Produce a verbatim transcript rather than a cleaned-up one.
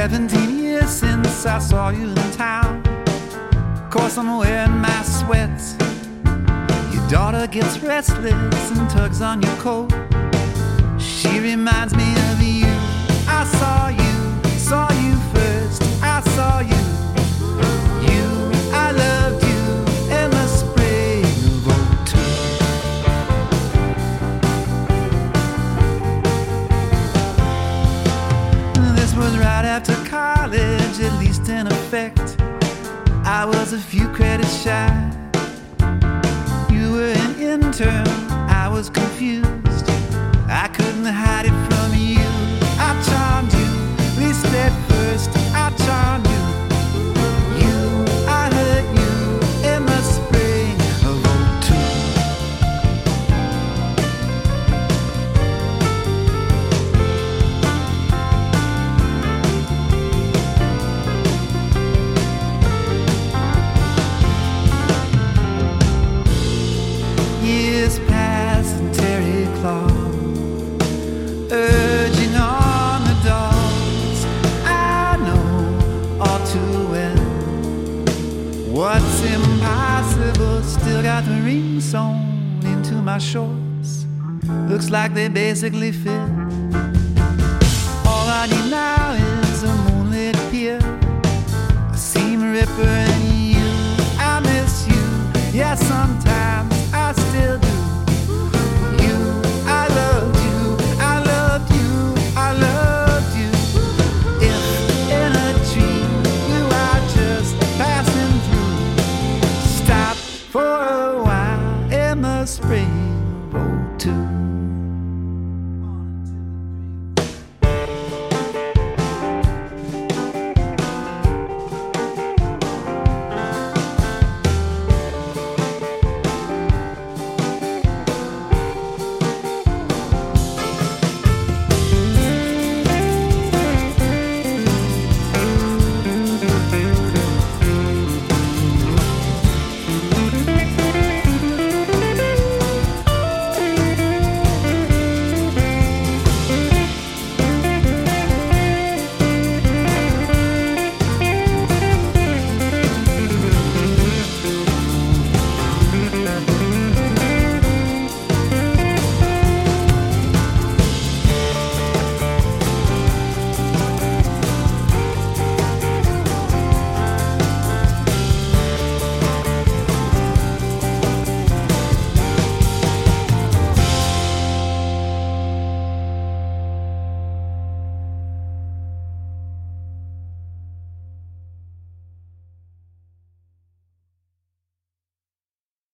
Seventeen years since I saw you in town. Of course I'm wearing my sweats. Your daughter gets restless and tugs on your coat. She reminds me of you. I saw you, saw you first. I saw you. You, I loved you in the spring of oh two. This was right after college, at least in effect. I was a few credits shy. You were an intern, I was confused. I couldn't hide it from you. I charmed you, at least at first. I charmed you. You, I hurt you in the spring of oh two. Years pass and Terry Claw urging on the dogs. I know all too well what's impossible still got the ring sewn into my shorts. Looks like they basically fit. All I need now is a moonlit pier, a seam ripper and you. I miss you, yeah, sometimes I still do. You, I loved you, I loved you, I loved you. If in a dream you are just passing through, stop for a while in the spring of oh two.